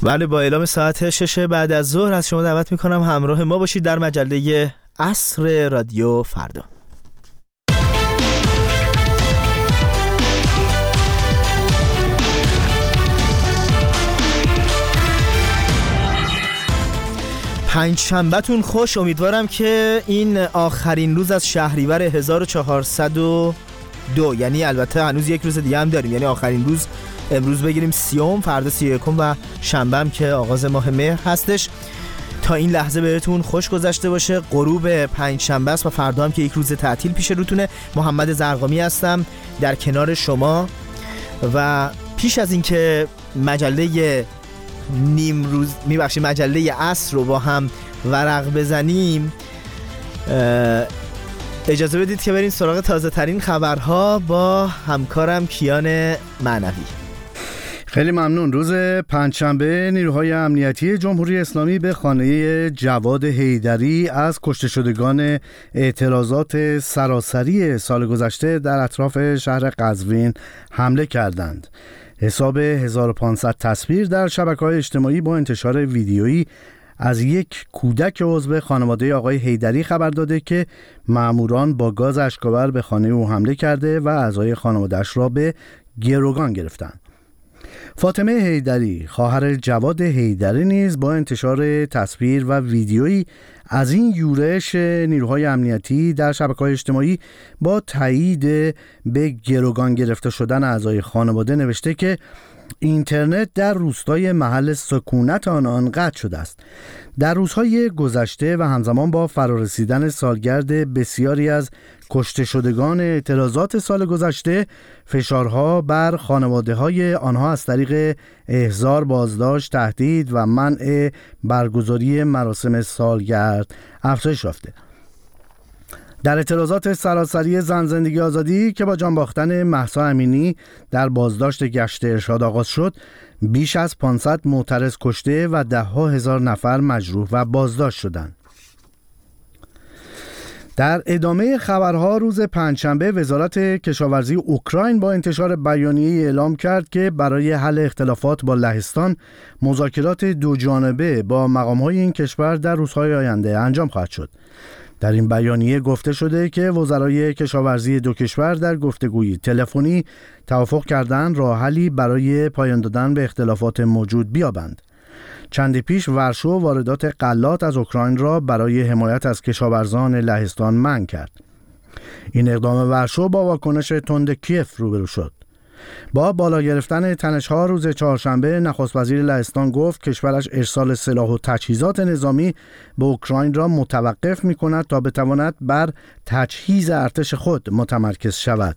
بله، با اعلام ساعت 6 بعد از ظهر از شما دعوت میکنم همراه ما باشید در مجله عصر رادیو فردا. پنجشنبه‌تون خوش. امیدوارم که این آخرین روز از شهریور 1402، یعنی البته هنوز یک روز دیگه هم داریم، یعنی آخرین روز امروز بگیریم 30، فردا 31 و شنبه هم که آغاز ماه مهر هستش. تا این لحظه بهتون خوش گذشته باشه. غروب پنجشنبه است و فردا هم که یک روز تعطیل پیش روتونه. محمد زرقامی هستم در کنار شما و پیش از اینکه مجله مجله عصر رو با هم ورق بزنیم، اجازه بدید که بریم سراغ تازه ترین خبرها با همکارم کیان معنوی. خیلی ممنون. روز پنجشنبه نیروهای امنیتی جمهوری اسلامی به خانه جواد حیدری از کشته شدگان اعتراضات سراسری سال گذشته در اطراف شهر قزوین حمله کردند. حساب 1500 تصویر در شبکه‌های اجتماعی با انتشار ویدیویی از یک کودک عضو خانواده آقای حیدری خبر داده که ماموران با گاز اشک‌آور به خانه او حمله کرده و اعضای خانواده‌اش را به گروگان گرفتند. فاطمه حیدری، خواهر جواد حیدری، نیز با انتشار تصویر و ویدیویی از این یورش نیروهای امنیتی در شبکه‌های اجتماعی با تایید به گروگان گرفته شدن اعضای خانواده نوشته که اینترنت در روستای محل سکونت آنان قطع شده است. در روزهای گذشته و همزمان با فرارسیدن سالگرد بسیاری از کشته شدگان اعتراضات سال گذشته، فشارها بر خانواده‌های آنها از طریق احضار، بازداشت، تهدید و منع برگزاری مراسم سالگرد افزایش یافته. در اعتراضات سراسری زن زندگی آزادی که با جان باختن مهسا امینی در بازداشت گشت ارشاد آغاز شد، بیش از 500 معترض کشته و ده‌ها هزار نفر مجروح و بازداشت شدند. در ادامه خبرها، روز پنجشنبه وزارت کشاورزی اوکراین با انتشار بیانیه‌ای اعلام کرد که برای حل اختلافات با لهستان مذاکرات دوجانبه با مقام‌های این کشور در روزهای آینده انجام خواهد شد. در این بیانیه گفته شده که وزرای کشاورزی دو کشور در گفتگوی تلفنی توافق کردند راه حلی برای پایان دادن به اختلافات موجود بیابند. چندی پیش ورشو واردات غلات از اوکراین را برای حمایت از کشاورزان لهستان منع کرد. این اقدام ورشو با واکنش تند کیف روبرو شد. با بالا گرفتن تنش‌ها روز چهارشنبه، نخست وزیر لهستان گفت کشورش ارسال سلاح و تجهیزات نظامی به اوکراین را متوقف می‌کند تا بتواند بر تجهیز ارتش خود متمرکز شود.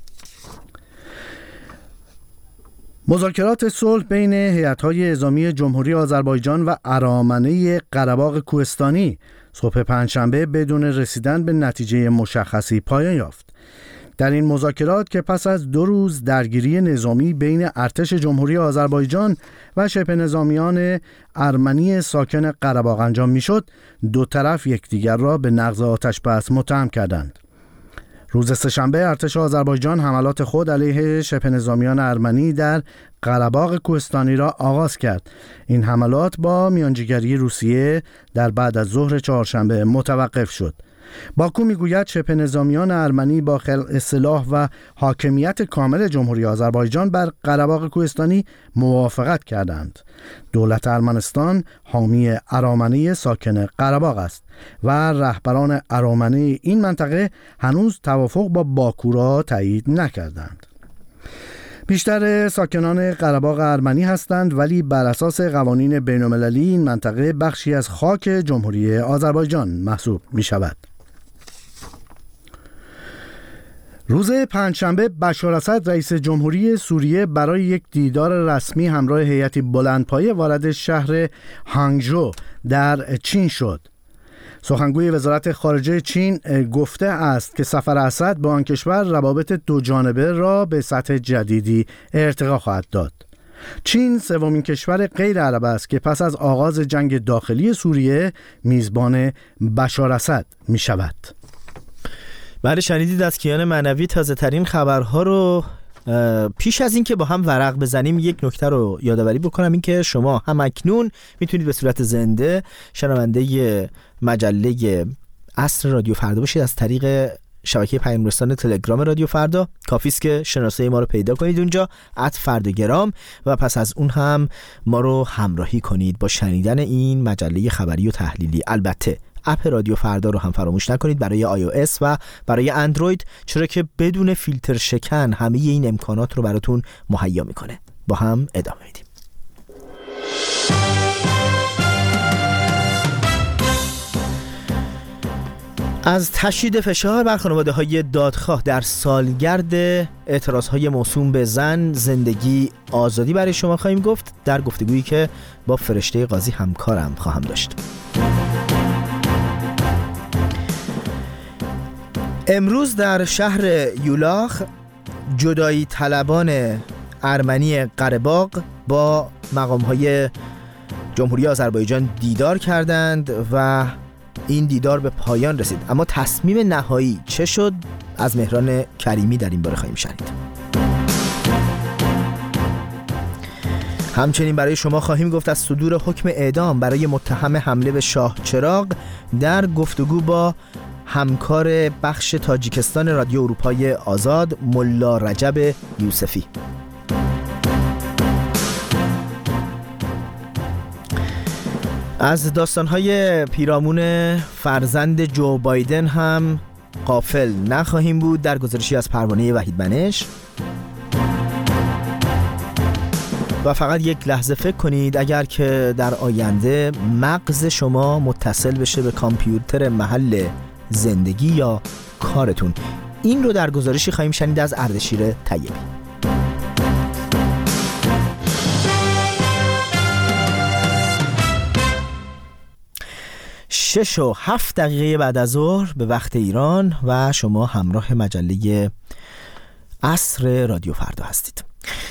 مذاکرات صلح بین هیئت‌های نظامی جمهوری آذربایجان و ارامنه قره‌باغ کوهستانی صبح پنجشنبه بدون رسیدن به نتیجه مشخصی پایان یافت. در این مذاکرات که پس از 2 روز درگیری نظامی بین ارتش جمهوری آذربایجان و شبه نظامیان ارمنی ساکن قره‌باغ انجام میشد، دو طرف یکدیگر را به نقض آتش‌بس متهم کردند. روز سه‌شنبه ارتش آذربایجان حملات خود علیه شبه نظامیان ارمنی در قره‌باغ کوهستانی را آغاز کرد. این حملات با میانجیگری روسیه در بعد از ظهر چهارشنبه متوقف شد. باکو میگوید شبه نظامیان ارمنی با خلع سلاح و حاکمیت کامل جمهوری آذربایجان بر قره‌باغ کوهستانی موافقت کردند. دولت ارمنستان حامی ارامنه ساکن قره‌باغ است و رهبران ارامنه این منطقه هنوز توافق با باکو را تایید نکردند. بیشتر ساکنان قره‌باغ ارمنی هستند، ولی بر اساس قوانین بین‌المللی این منطقه بخشی از خاک جمهوری آذربایجان محسوب می شود. روز پنجشنبه بشار اسد رئیس جمهوری سوریه برای یک دیدار رسمی همراه هیئتی بلندپایه وارد شهر هانگژو در چین شد. سخنگوی وزارت خارجه چین گفته است که سفر اسد به آن کشور روابط دوجانبه را به سطح جدیدی ارتقا خواهد داد. چین سومین کشور غیر عرب است که پس از آغاز جنگ داخلی سوریه میزبان بشار اسد می شود. بله، شنیدید از کیان معنوی تازه ترین خبرها رو پیش از این که با هم ورق بزنیم یک نکته رو یادآوری بکنم، این که شما هم اکنون میتونید به صورت زنده شنونده مجله عصر رادیو فردا باشید از طریق شبکه پیام‌رسان تلگرام رادیو فردا. کافی است که شناسه ما رو پیدا کنید اونجا @فرداگرام و پس از اون هم ما رو همراهی کنید با شنیدن این مجله خبری و تحلیلی. البته اپ رادیو فردا رو هم فراموش نکنید برای iOS و برای اندروید، چرا که بدون فیلتر شکن همه این امکانات رو براتون مهیا میکنه. با هم ادامه میدیم. از تشدید فشار بر خانواده‌های دادخواه در سالگرد اعتراض‌های موسوم به زن، زندگی، آزادی برای شما خواهیم گفت در گفتگویی که با فرشته قاضی همکارم خواهم داشت. امروز در شهر یولاخ جدایی طلبان ارمنی قره‌باغ با مقام‌های جمهوری آذربایجان دیدار کردند و این دیدار به پایان رسید. اما تصمیم نهایی چه شد؟ از مهران کریمی در این باره خواهیم شنید. همچنین برای شما خواهیم گفت از صدور حکم اعدام برای متهم حمله به شاه چراغ در گفتگو با همکار بخش تاجیکستان رادیو اروپای آزاد ملا رجب یوسفی. از داستان‌های پیرامون فرزند جو بایدن هم غافل نخواهیم بود در گزارشی از پروانه وحید منش. و فقط یک لحظه فکر کنید اگر که در آینده مغز شما متصل بشه به کامپیوتر محل زندگی یا کارتون. این رو در گزارشی خواهیم شنید از اردشیر طیبی. 6:07 بعد از ظهر به وقت ایران و شما همراه مجله عصر رادیو فردا هستید.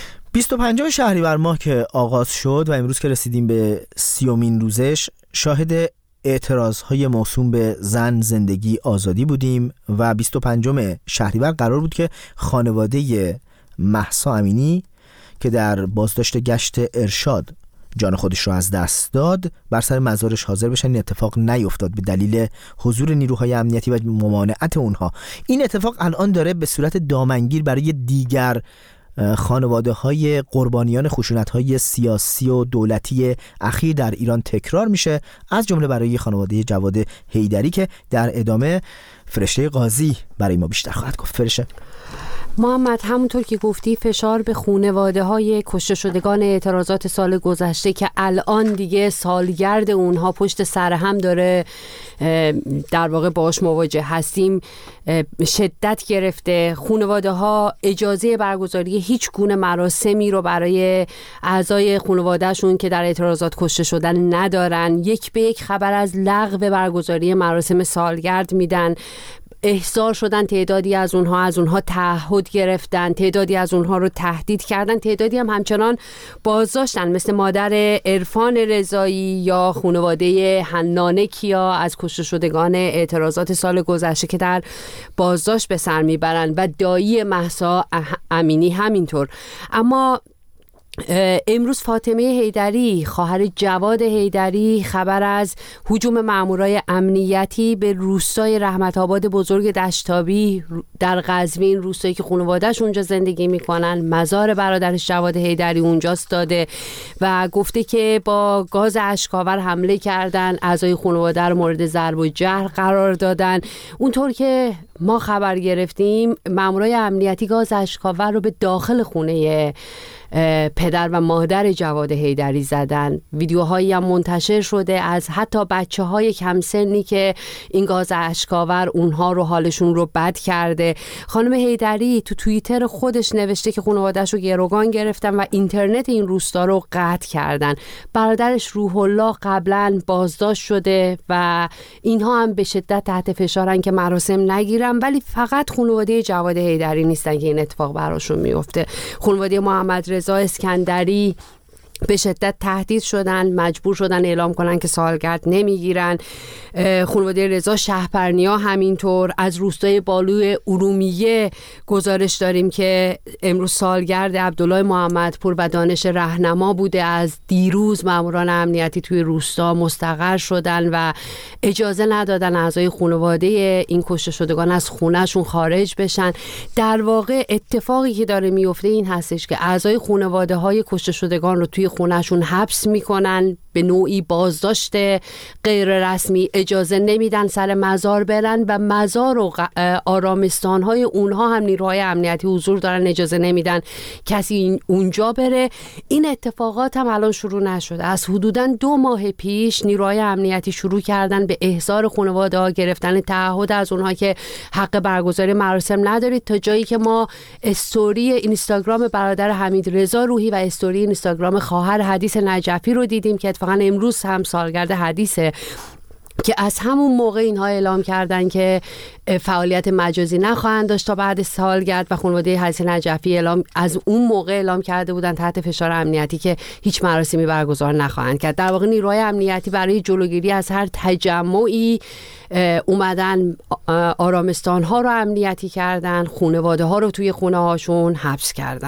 25 شهریور ماه که آغاز شد و امروز که رسیدیم به 30مین روزش، شاهد اعتراضهای موسوم به زن، زندگی، آزادی بودیم و 25 شهریور قرار بود که خانواده مهسا امینی که در بازداشت گشت ارشاد جان خودش رو از دست داد بر سر مزارش حاضر بشن. این اتفاق نیفتاد به دلیل حضور نیروهای امنیتی و ممانعت اونها. این اتفاق الان داره به صورت دامنگیر برای دیگر خانواده های قربانیان خشونت های سیاسی و دولتی اخیر در ایران تکرار میشه، از جمله برای خانواده جواد حیدری که در ادامه فرشته قاضی برای ما بیشتر خواهد گفت. فرشته محمد، همونطور که گفتی فشار به خانواده های کشته شدگان اعتراضات سال گذشته که الان دیگه سالگرد اونها پشت سر هم داره در واقع باش مواجه هستیم شدت گرفته. خانواده ها اجازه برگزاری هیچ گونه مراسمی رو برای اعضای خانوادهشون که در اعتراضات کشته شدن ندارن. یک به یک خبر از لغو برگزاری مراسم سالگرد میدن. احضار شدن تعدادی از اونها تعهد گرفتن، تعدادی از اونها رو تهدید کردن، تعدادی هم همچنان بازداشتن، مثل مادر عرفان رضایی یا خانواده حنانه کیا از کشته شدگان اعتراضات سال گذشته که در بازداشت به سر میبرن و دایی مهسا امینی همینطور. اما امروز فاطمه حیدری خواهر جواد حیدری خبر از هجوم مامورای امنیتی به روستای رحمت آباد بزرگ دشتابی در قزوین، روستایی که خانواده‌اش اونجا زندگی میکنن، مزار برادرش جواد حیدری اونجاست داده و گفته که با گاز اشک‌آور حمله کردن، اعضای خانواده رو مورد ضرب و جرح قرار دادن. اونطور که ما خبر گرفتیم مامورای امنیتی گاز اشک‌آور رو به داخل خونه پدر و مادر جواد حیدری زدن. ویدیوهایی هم منتشر شده از حتی بچه‌های کم سنی که این گاز اشک‌آور اونها رو حالشون رو بد کرده. خانم حیدری تو توییتر خودش نوشته که خانواده‌اش رو گروگان گرفتن و اینترنت این روستا رو قطع کردن. برادرش روح الله قبلا بازداشت شده و اینها هم به شدت تحت فشارن که مراسم نگیرن، ولی فقط خانواده جواد حیدری نیستن که این اتفاق براشون میفته. خانواده محمد رضا اسکندری به شدت تهدید شدن، مجبور شدن اعلام کنن که سالگرد نمیگیرن. خانواده رضا شهپرنیا همینطور. از روستای بالوی ارومیه گزارش داریم که امروز سالگرد عبدالله محمدپور و دانش رهنما بوده. از دیروز ماموران امنیتی توی روستا مستقر شدن و اجازه ندادن اعضای خانواده این کشته شدگان از خونهشون خارج بشن. در واقع اتفاقی که داره میفته این هستش که اعضای خانواده های کشته شدگان رو توی خونهشون حبس میکنن، به نوعی بازداشت غیر رسمی، اجازه نمیدن سر مزار برن و مزار و آرامستان‌های اونها هم نیروهای امنیتی حضور دارن، اجازه نمیدن کسی اونجا بره. این اتفاقات هم الان شروع نشده. از حدوداً 2 ماه پیش نیروهای امنیتی شروع کردن به احضار خانواده‌ها، گرفتن تعهد از اونها که حق برگزاری مراسم ندارید، تا جایی که ما استوری اینستاگرام برادر حمید رضا روحی و استوری اینستاگرام خواهر حدیث نجفی رو دیدیم که اتفاقا امروز هم سالگرد حدیثه، که از همون موقع اینها اعلام کردن که فعالیت مجازی نخواهند داشت تا بعد سالگرد و خانواده حدیث نجفی از اون موقع اعلام کرده بودن تحت فشار امنیتی که هیچ مراسمی برگزار نخواهند کرد. در واقع نیروهای امنیتی برای جلوگیری از هر تجمعی اومدن آرامستان‌ها رو امنیتی کردن، خانواده ها رو توی خونه هاشون حبس کردن.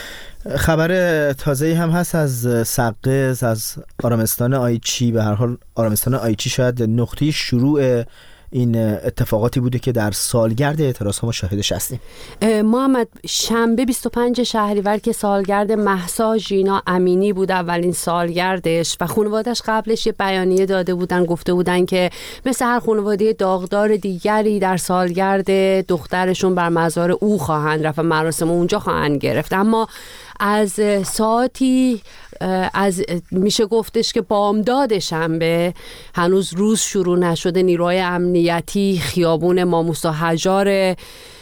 خبر تازه‌ای هم هست از سقز، از آرامستان آیچی. به هر حال آرامستان آیچی شاید نقطه شروع این اتفاقاتی بوده که در سالگرد اعتراض‌ها ما شاهدش هستیم. محمد، شنبه 25 شهریور که سالگرد مهسا ژینا امینی بود، اولین سالگردش، و خانواده‌اش قبلش یه بیانیه داده بودن، گفته بودن که مثل هر خانواده داغدار دیگری در سالگرد دخترشون بر مزار او خواهند رفت و مراسم اونجا خواهند گرفت. اما از ساعتی میشه گفتش که بامداد شنبه، هنوز روز شروع نشده، نیروهای امنیتی خیابون ماموسا حجار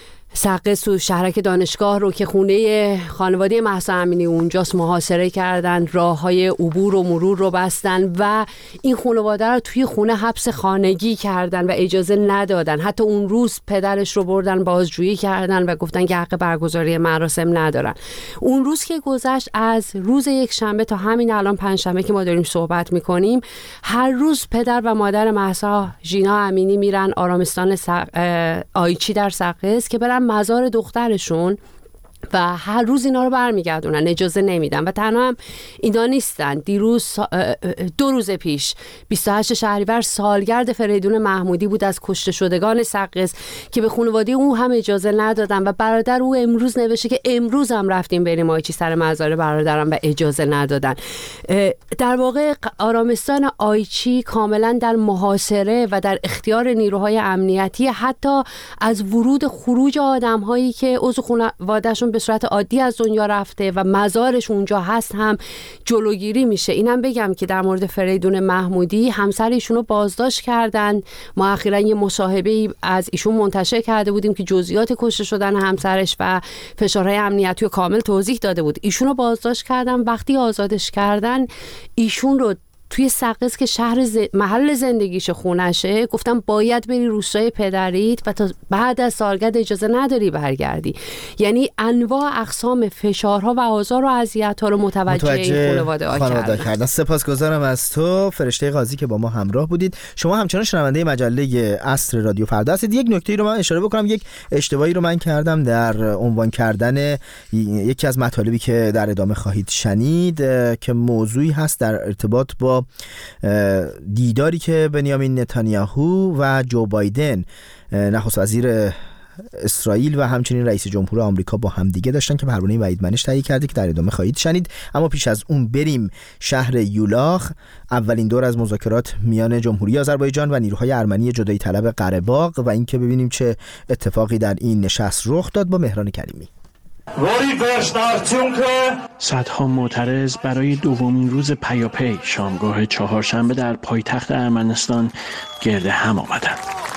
سقز تو شهرک دانشگاه رو که خونه خانواده مهسا امینی اونجاست محاصره کردن، راههای عبور و مرور رو بستن و این خانواده رو توی خونه حبس خانگی کردن و اجازه ندادن. حتی اون روز پدرش رو بردن بازجویی کردن و گفتن که حق برگزاری مراسم ندارن. اون روز که گذشت، از روز یک شنبه تا همین الان پنجشنبه که ما داریم صحبت میکنیم، هر روز پدر و مادر مهسا ژینا امینی میرن آرامستان آیچی در سقز که برن مزار دخترشون و هر روز اینا رو برمیگردونن، اجازه نمیدن. و تنها هم اینا نیستن. دیروز 2 روز پیش 28 شهریور سالگرد فریدون محمودی بود از کشته شدگان سقز که به خانواده او هم اجازه ندادن و برادر او امروز نوشته که امروز هم رفتیم بریم آیچی سر مزار برادرم و اجازه ندادن. در واقع آرامستان آیچی کاملا در محاصره و در اختیار نیروهای امنیتی، حتی از ورود خروج آدم‌هایی که عضو خانواده‌شون به صورت عادی از دنیا رفته و مزارش اونجا هست هم جلوگیری میشه. اینم بگم که در مورد فریدون محمودی، همسر ایشون رو بازداشت کردن. ما اخیراً یه مصاحبه از ایشون منتشر کرده بودیم که جزئیات کشته شدن همسرش و فشارهای امنیتی رو کامل توضیح داده بود. ایشون رو بازداشت کردن. وقتی آزادش کردن، ایشون رو توی سقز که محل زندگیش خونشه، گفتم باید بری روستای پدریت و تا بعد از سالگرد اجازه نداری برگردی. یعنی انواع اقسام فشارها و آزار و اذیت‌ها رو متوجه این خانواده کردن. سپاسگزارم از تو فرشته قاضی که با ما همراه بودید. شما همچنان شنونده مجله عصر رادیو فردا هستید. یک نکته رو من اشاره بکنم، یک اشتباهی رو من کردم در عنوان کردن یکی از مطالبی که در ادامه خواهید شنید که موضوعی هست در ارتباط با دیداری که بنیامین نتانیاهو و جو بایدن، نخست وزیر اسرائیل و همچنین رئیس جمهور آمریکا، با هم دیگه داشتن که پروانه وحید منش تهیه کرده که در ادامه خواهید شنید. اما پیش از اون بریم شهر یولاخ، اولین دور از مذاکرات میان جمهوری آذربایجان و نیروهای ارمنی جدایی طلب قره باغ و اینکه ببینیم چه اتفاقی در این نشست رخ داد با مهران کریمی. صدها معترض برای دومین روز پیاپی شامگاه چهارشنبه در پایتخت ارمنستان گرد هم آمدند.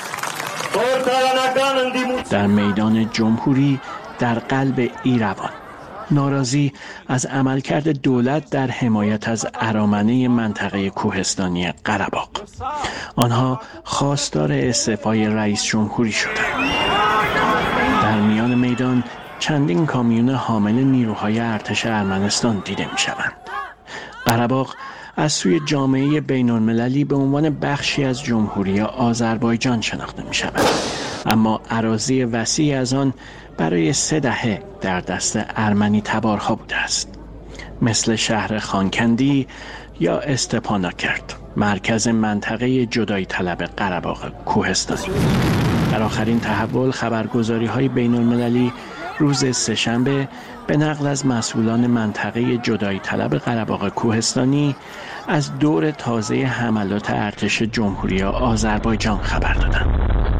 در میدان جمهوری در قلب ایروان، ناراضی از عملکرد دولت در حمایت از ارامنه منطقه کوهستانی قره باغ. آنها خواستار استعفای رئیس جمهوری شدند. در میان میدان چندین کامیون حامل نیروهای ارتش ارمنستان دیده می شوند. قره‌باغ از سوی جامعه بین‌المللی به عنوان بخشی از جمهوری آذربایجان شناخته می شود، اما اراضی وسیع از آن برای 3 دهه در دست ارمنی تبارها بوده است، مثل شهر خانکندی یا استپاناکرت، مرکز منطقه جدایی طلب قره‌باغ کوهستانی. در آخرین تحول خبرگزاری‌های بین‌المللی روز سه‌شنبه به نقل از مسئولان منطقه جدایی طلب قره‌باغ کوهستانی از دور تازه حملات ارتش جمهوری آذربایجان خبر دادند.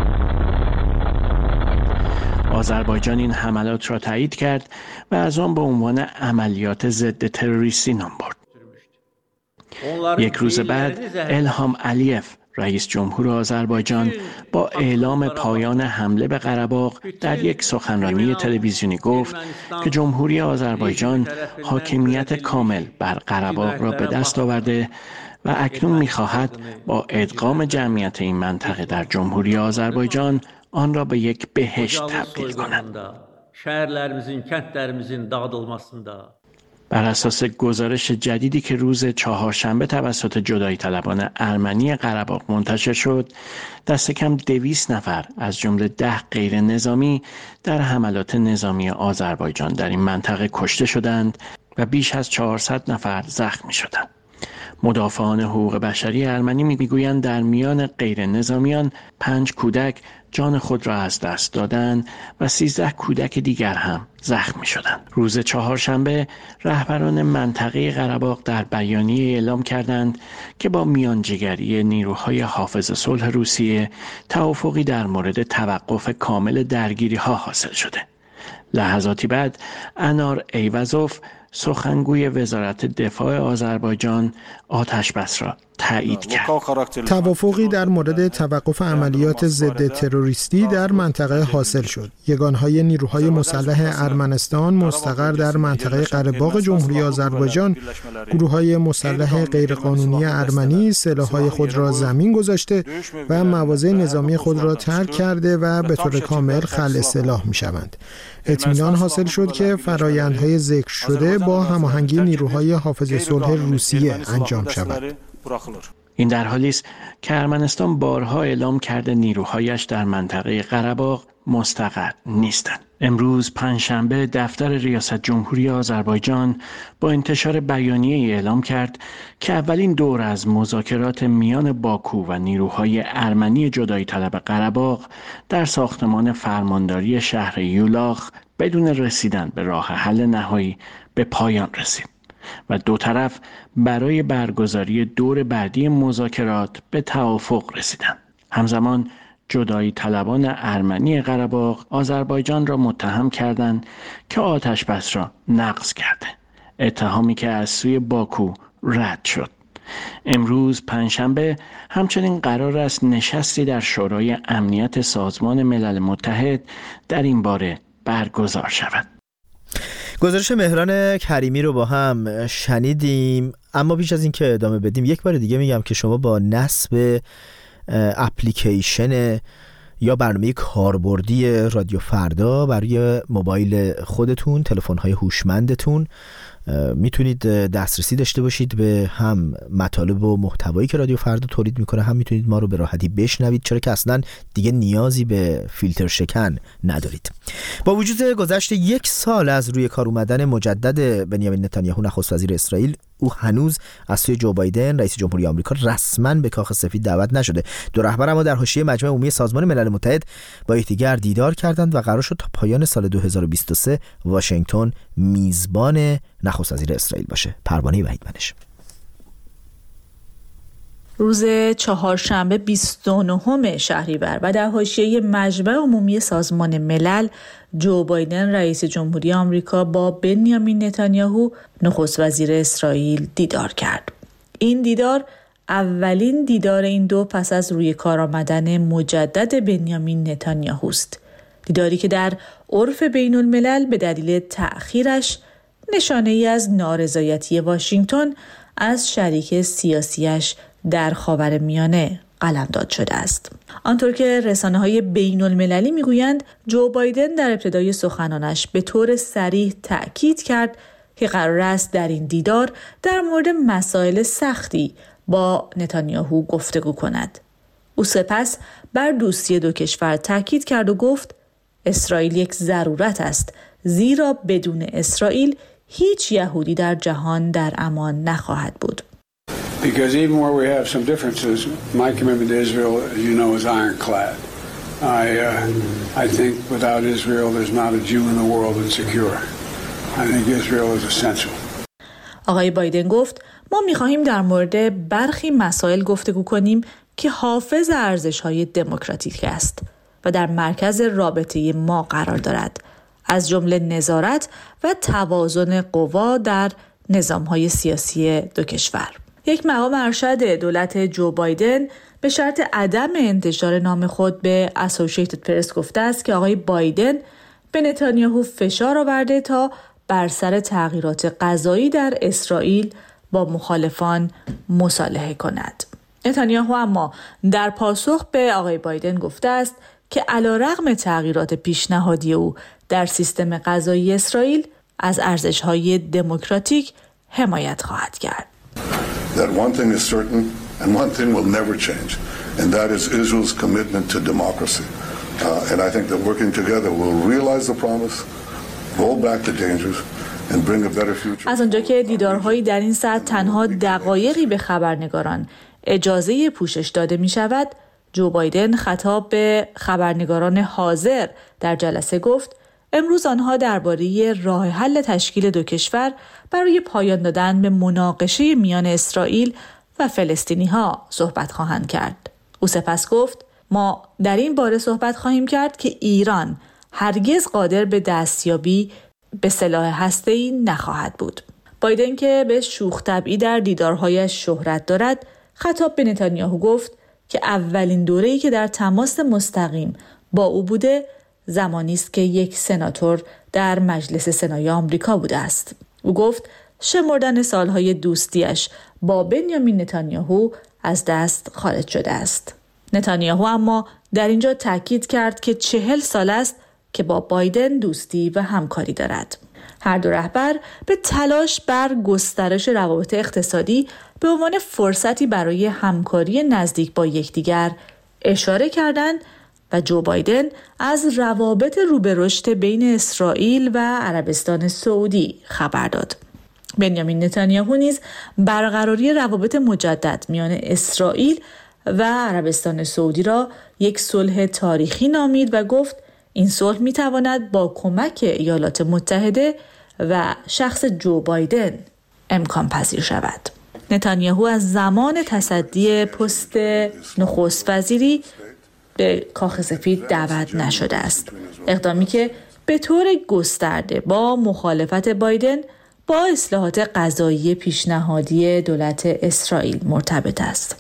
آذربایجان این حملات را تایید کرد و از آن به عنوان عملیات ضد تروریستی نام برد. 1 روز بعد الهام علیف رئیس جمهور آذربایجان با اعلام پایان حمله به قره‌باغ در یک سخنرانی تلویزیونی گفت که جمهوری آذربایجان حاکمیت کامل بر قره‌باغ را به دست آورده و اکنون می‌خواهد با ادغام جمعیت این منطقه در جمهوری آذربایجان آن را به یک بهشت تبدیل کند. بر اساس گزارش جدیدی که روز چهارشنبه توسط جدایی طلبان ارمنی قره‌باغ منتشر شد، دست کم 200 نفر از جمله 10 غیر نظامی در حملات نظامی آذربایجان در این منطقه کشته شدند و بیش از 400 نفر زخمی شدند. مدافعان حقوق بشری ارمنی میگویند در میان غیر نظامیان 5 کودک جان خود را از دست دادند و 13 کودک دیگر هم زخمی شدند. روز چهارشنبه رهبران منطقه قره‌باغ در بیانیه اعلام کردند که با میانجیگری نیروهای حافظ صلح روسیه توافقی در مورد توقف کامل درگیری‌ها حاصل شده. لحظاتی بعد انار ایوازوف سخنگوی وزارت دفاع آذربایجان آتش‌بس را تایید کرد. توافقی در مورد توقف عملیات ضد تروریستی در منطقه حاصل شد. یگانهای نیروهای مسلح ارمنستان مستقر در منطقه قره‌باغ جمهوری آذربایجان، گروه‌های مسلح غیرقانونی ارمنی سلاح‌های خود را زمین گذاشته و مواضع نظامی خود را ترک کرده و به طور کامل خلع سلاح می‌شوند. اطمینان حاصل شد که فرآیندهای ذکر شده با هماهنگی نیروهای حافظ صلح روسیه انجام شود. این در حالی است که ارمنستان بارها اعلام کرده نیروهایش در منطقه قره‌باغ مستقر نیستند. امروز پنجشنبه دفتر ریاست جمهوری آذربایجان با انتشار بیانیه اعلام کرد که اولین دور از مذاکرات میان باکو و نیروهای ارمنی جدایی طلب قره‌باغ در ساختمان فرمانداری شهر یولاخ بدون رسیدن به راه حل نهایی به پایان رسید و 2 طرف برای برگزاری دور بعدی مذاکرات به توافق رسیدند. همزمان جدایی طلبان ارمنی قره‌باغ آذربایجان را متهم کردند که آتش‌بس را نقض کرده، اتهامی که از سوی باکو رد شد. امروز پنجشنبه همچنین قرار است نشستی در شورای امنیت سازمان ملل متحد در این باره برگزار شود. گزارش مهران کریمی رو با هم شنیدیم، اما پیش از این که ادامه بدیم یک بار دیگه میگم که شما با نصب اپلیکیشن یا برنامه کاربردی رادیو فردا برای موبایل خودتون، تلفن‌های هوشمندتون میتونید دسترسی داشته باشید به هم مطالب و محتوایی که رادیو فردا تولید میکنه، هم میتونید ما رو به راحتی بشنوید، چرا که اصلا دیگه نیازی به فیلتر شکن ندارید. با وجود گذشت 1 سال از روی کار اومدن مجدد بنیامین نتانیاهو نخست وزیر اسرائیل، او هنوز از سوی جو بایدن رئیس جمهوری آمریکا رسما به کاخ سفید دعوت نشده. 2 رهبر اما در حاشیه مجمع عمومی سازمان ملل متحد با یکدیگر دیدار کردند و قرار شد تا پایان سال 2023 واشنگتن میزبان نخست وزیر اسرائیل باشه. پروانه وحیدمنش. روز چهارشنبه 29 شهریور و در حاشیه مجمع عمومی سازمان ملل، جو بایدن رئیس جمهوری آمریکا با بنیامین نتانیاهو نخست وزیر اسرائیل دیدار کرد. این دیدار اولین دیدار این دو پس از روی کار آمدن مجدد بنیامین نتانیاهو است. دیداری که در عرف بین الملل به دلیل تأخیرش نشانه ای از نارضایتی واشنگتن از شریک سیاسیش در خاورمیانه قلمداد شده است. آنطور که رسانه‌های بین‌المللی می‌گویند، جو بایدن در ابتدای سخنانش به طور صریح تأکید کرد که قرار است در این دیدار در مورد مسائل سختی با نتانیاهو گفتگو کند. او سپس بر دوستی دو کشور تاکید کرد و گفت اسرائیل یک ضرورت است، زیرا بدون اسرائیل هیچ یهودی در جهان در امان نخواهد بود. Because even where we have some differences, my commitment to Israel, as you know, is ironclad. I think without Israel, there's not a Jew in the world that's secure. I think Israel is essential. آقای بایدن گفت ما می‌خواهیم در مورد برخی مسائل گفتگو کنیم که حافظ ارزش‌های دموکراتیک است و در مرکز رابطه ما قرار دارد، از جمله نظارت و توازن قوا در نظام‌های سیاسی دو کشور. یک مقام ارشد دولت جو بایدن به شرط عدم انتشار نام خود به اسوسییتد پرس گفته است که آقای بایدن به نتانیاهو فشار آورده تا بر سر تغییرات قضایی در اسرائیل با مخالفان مصالحه کند. نتانیاهو اما در پاسخ به آقای بایدن گفته است که علیرغم تغییرات پیشنهادی او در سیستم قضایی اسرائیل از ارزش‌های دموکراتیک حمایت خواهد کرد. That one thing is certain and one thing will never change, and that is Israel's commitment to democracy. And I think that working together will realize the promise, roll back the dangers, and bring a better future. از آنجا که دیدارهایی در این ساعت تنها دقایقی به خبرنگاران اجازه پوشش داده می شود، جو بایدن خطاب به خبرنگاران حاضر در جلسه گفت امروز آنها درباره راه حل تشکیل دو کشور برای پایان دادن به مناقشه میان اسرائیل و فلسطینی‌ها صحبت خواهند کرد. او سپس گفت ما در این باره صحبت خواهیم کرد که ایران هرگز قادر به دستیابی به سلاح هسته‌ای نخواهد بود. بایدن که به شوخ طبعی در دیدارهایش شهرت دارد، خطاب به نتانیاهو گفت که اولین دوره‌ای که در تماس مستقیم با او بوده زمانی است که یک سناتور در مجلس سنای آمریکا بوده است. او گفت شمردن سالهای دوستیش با بنیامین نتانیاهو از دست خارج شده است. نتانیاهو اما در اینجا تاکید کرد که 40 سال است که با بایدن دوستی و همکاری دارد. هر دو رهبر به تلاش بر گسترش روابط اقتصادی به عنوان فرصتی برای همکاری نزدیک با یکدیگر اشاره کردند و جو بایدن از روابط رو به رشد بین اسرائیل و عربستان سعودی خبر داد. بنیامین نتانیاهو نیز برقراری روابط مجدد میان اسرائیل و عربستان سعودی را یک صلح تاریخی نامید و گفت این صلح میتواند با کمک ایالات متحده و شخص جو بایدن امکان پذیر شود. نتانیاهو از زمان تصدی پست نخست وزیری به کاخ سفید دعوت نشده است. اقدامی که به طور گسترده با مخالفت بایدن با اصلاحات قضایی پیشنهادی دولت اسرائیل مرتبط است.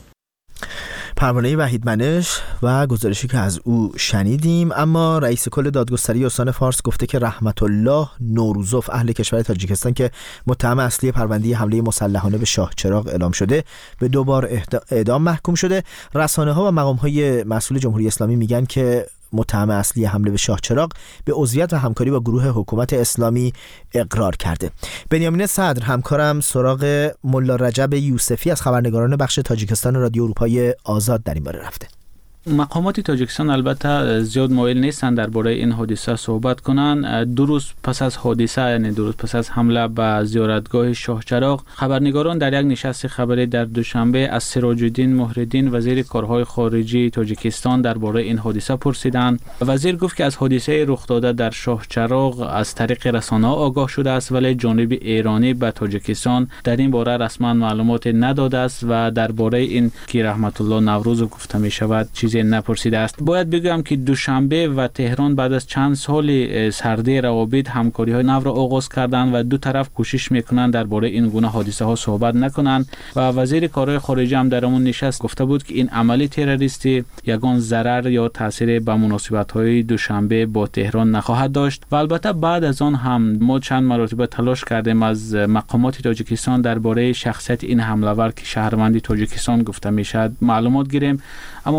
پروانه وحید منش و گزارشی که از او شنیدیم. اما رئیس کل دادگستری استان فارس گفته که رحمت الله نوروزوف اهل کشور تاجیکستان که متهم اصلی پرونده حمله مسلحانه به شاه چراغ اعلام شده به 2 بار اعدام محکوم شده. رسانه‌ها و مقام‌های مسئول جمهوری اسلامی میگن که متهم اصلی حمله به شاه چراغ به عضویت و همکاری با گروه حکومت اسلامی اقرار کرده. بنیامین صدر همکارم سراغ ملا رجب یوسفی از خبرنگاران بخش تاجیکستان رادیو اروپای آزاد در این باره رفته. مقامات تاجیکستان البته زیاد مایل نیستند درباره این حادثه صحبت کنند. 2 روز پس از حادثه، یعنی 2 روز پس از حمله به زیارتگاه شاه چراغ، خبرنگاران در یک نشست خبری در دوشنبه از سراج الدین مهرالدین وزیر کارهای خارجی تاجیکستان درباره این حادثه پرسیدند. وزیر گفت که از حادثه رخ داده در شاه چراغ از طریق رسانه‌ها آگاه شده است، ولی جانب ایرانی به تاجیکستان در این باره رسما معلومات نداده است و درباره این که رحمت الله نوروز گفته می شود نپرسیده است. باید بگم که دوشنبه و تهران بعد از چند سال سردی روابط همکاری‌های نو را آغاز کردند و 2 طرف کوشش می‌کنند درباره این گونه حادثه ها صحبت نکنند و وزیر کارهای خارجه هم در اون نشست گفته بود که این عملی تروریستی یگان ضرر یا تاثیر به مناسبت‌های دوشنبه با تهران نخواهد داشت. و البته بعد از آن هم ما چند مرتبه تلاش کردیم از مقامات تاجیکستان درباره شخصیت این حمله‌ور که شهروند تاجیکستان گفته میشد معلومات گیریم، اما مقامات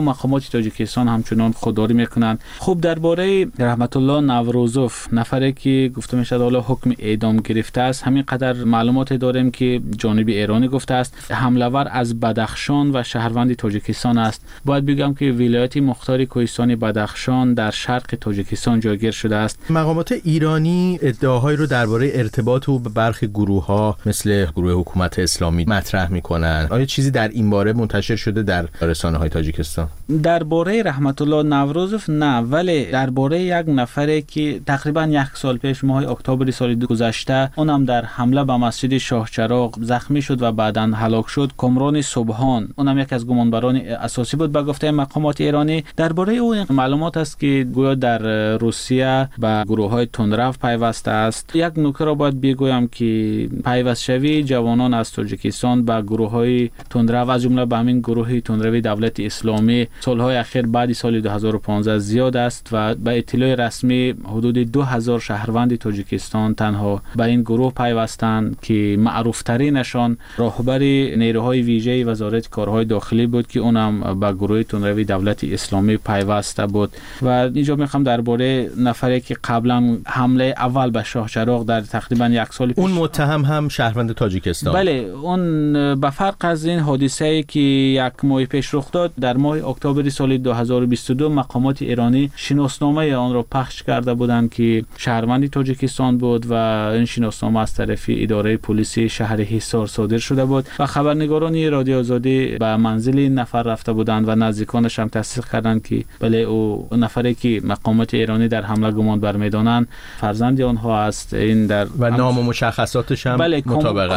مقامات تاجیکستان همچنان خودداری میکنند. خب درباره رحمت الله نوروزوف، نفری که گفته میشد حالا حکم اعدام گرفته است، همین قدر معلومات داریم که جانب ایرانی گفته است حمله‌ور از بدخشان و شهروند تاجیکستان است. باید بگم که ولایت مختار کوهستان بدخشان در شرق تاجیکستان جایگیر شده است. مقامات ایرانی ادعاهایی رو درباره ارتباط او به برخی گروه‌ها مثل گروه حکومت اسلامی مطرح می‌کنند. آیا چیزی در این باره منتشر شده در رسانه‌های تاجیکستان؟ درباره رحمت الله نوروزوف نه، ولی درباره یک نفری که تقریبا 1 سال پیش ماه اکتبر سال گذشته اونم در حمله به مسجد شاهچراغ زخمی شد و بعداً هلاک شد، کامران صبحان، اونم یک از گمانبران اساسی بود به گفته مقامات ایرانی. درباره او معلومات است که گویا در روسیه به گروه‌های تندرو پیوسته است. یک نکته را باید بگویم که پیوست شوی جوانان از تاجیکستان به گروه‌های تندرو از جمله به همین گروه تندروی دولت اسلامی سالهای اخیر بعد سال 2015 زیاد است و به اطلاع رسمی حدود 2000 شهروند تاجیکستان تنها به این گروه پیوستند که معروف ترینشان راهبر نیروهای ویژه وزارت کارهای داخلی بود که اونم به گروه تندروی دولت اسلامی پیوسته بود. و اینجا میخوام درباره نفری که قبلا حمله اول به شاهچراغ در تقریبا 1 سال پیش، اون متهم هم شهروند تاجیکستان. بله، اون به فرق از این حادثه‌ای که 1 ماه پیش رخ داد، در ماه اکتبر سال 2022 مقامات ایرانی شناسنامه آن را پخش کرده بودند که شهروند تاجیکستان بود و این شناسنامه از طرف اداره پلیس شهر حصار صادر شده بود و خبرنگاران رادیو آزادی به منزل این نفر رفته بودند و نزدیکانش هم تصدیق کردند که بله او نفری که مقامات ایرانی در حمله گمان برمی‌دانند فرزند آنها است. این در و نام و مشخصاتش هم بله مطابقت.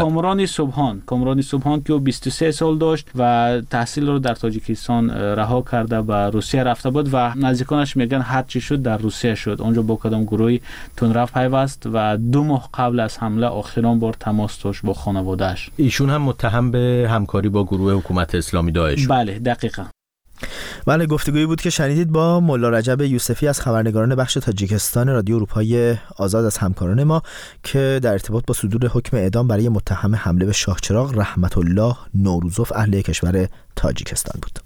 کامران صبحان که 23 سال داشت و تحصیل رو در تاجیکستان رها کرده به روسیه رفته بود و نزدیکانش میگن هر چی شد در روسیه شد، اونجا با کدام گروهی تندرو پیوست و 2 ماه قبل از حمله آخرین بار تماس داشت با خانواده‌اش. ایشون هم متهم به همکاری با گروه حکومت اسلامی داعش. بله دقیقاً. بله، گفتگویی بود که شنیدید با ملا رجب یوسفی از خبرنگاران بخش تاجیکستان رادیو اروپای آزاد، از همکاران ما، که در ارتباط با صدور حکم اعدام برای متهم حمله به شاهچراغ رحمت الله نوروزوف اهل کشور تاجیکستان بود.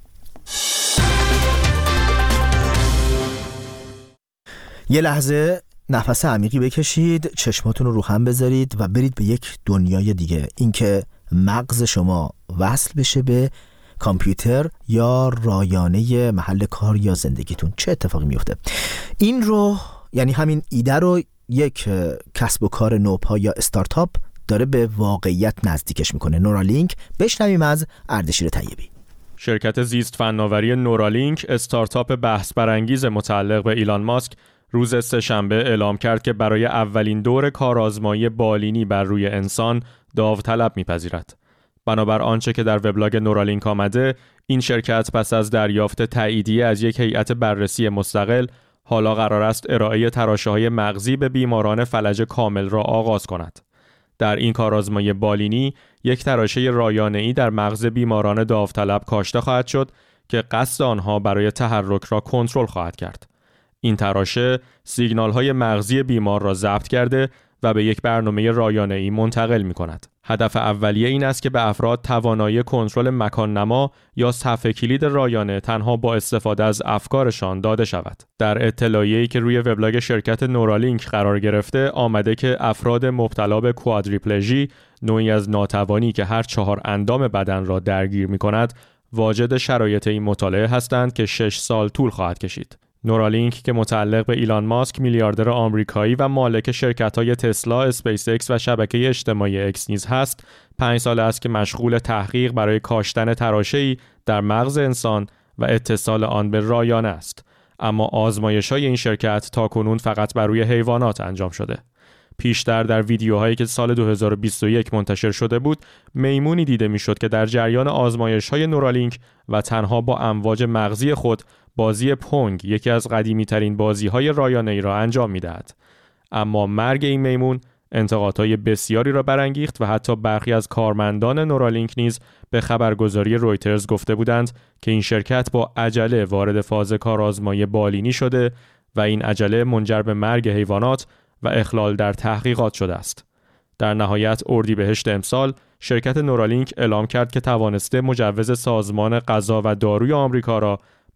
یه لحظه نفس عمیقی بکشید، چشماتون رو هم بذارید و برید به یک دنیای دیگه. اینکه مغز شما وصل بشه به کامپیوتر یا رایانه محل کار یا زندگیتون، چه اتفاقی میفته؟ این رو، یعنی همین ایده رو، یک کسب و کار نوپا یا استارتاپ داره به واقعیت نزدیکش میکنه. نورالینک. بشنویم از اردشیر طیبی. شرکت زیست فناوری نورالینک، استارتاپ بحث برانگیز متعلق به ایلان ماسک، روز سه‌شنبه اعلام کرد که برای اولین دور کارآزمایی بالینی بر روی انسان داوطلب میپذیرد. بنابر آنچه که در وبلاگ نورالینک آمده، این شرکت پس از دریافت تاییدیه از یک هیئت بررسی مستقل، حالا قرار است ارائه تراشه‌های مغزی به بیماران فلج کامل را آغاز کند. در این کارآزمایی بالینی، یک تراشه رایانه‌ای در مغز بیماران داوطلب کاشته خواهد شد که قصد آنها برای تحرک را کنترل خواهد کرد. این تراشه سیگنال‌های مغزی بیمار را ضبط کرده و به یک برنامه رایانه‌ای منتقل می‌کند. هدف اولیه این است که به افراد توانایی کنترل مکان نما یا صفحه کلید رایانه تنها با استفاده از افکارشان داده شود. در اطلاعیه‌ای که روی وبلاگ شرکت نورالینک قرار گرفته آمده که افراد مبتلا به کوادریپلژی، نوعی از ناتوانی که هر 4 اندام بدن را درگیر می‌کند، واجد شرایط این مطالعه هستند که 6 سال طول خواهد کشید. نورالینک که متعلق به ایلان ماسک، میلیاردر آمریکایی و مالک شرکت‌های تسلا، اسپیس ایکس و شبکه اجتماعی اکس نیز هست، 5 سال است که مشغول تحقیق برای کاشتن تراشه‌ای در مغز انسان و اتصال آن به رایانه است. اما آزمایش‌های این شرکت تاکنون فقط بر روی حیوانات انجام شده. پیشتر در ویدیوهایی که سال 2021 منتشر شده بود، میمونی دیده میشد که در جریان آزمایش‌های نورالینک و تنها با امواج مغزی خود بازی پونگ، یکی از قدیمی‌ترین بازی‌های رایانه‌ای را انجام می‌دهد. اما مرگ این میمون انتقادهای بسیاری را برانگیخت و حتی برخی از کارمندان نورالینک نیز به خبرگزاری رویترز گفته بودند که این شرکت با عجله وارد فاز کارآزمایی بالینی شده و این عجله منجر به مرگ حیوانات و اخلال در تحقیقات شده است. در نهایت اردیبهشت امسال شرکت نورالینک اعلام کرد که توانسته مجوز سازمان غذا و داروی آمریکا را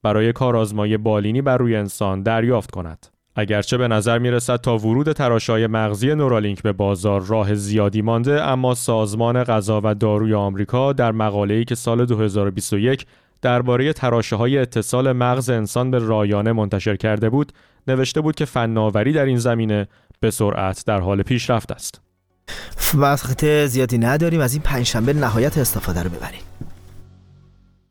برای کارآزمایی بالینی بر روی انسان دریافت کند. اگرچه به نظر می‌رسد تا ورود تراشه‌های مغزی نورالینک به بازار راه زیادی مانده، اما سازمان غذا و داروی آمریکا در مقاله‌ای که سال 2021 درباره تراشه‌های اتصال مغز انسان به رایانه منتشر کرده بود، نوشته بود که فناوری در این زمینه به سرعت در حال پیشرفت است. وقت زیادی نداریم، از این پنجشنبه نهایت استفاده رو ببریم.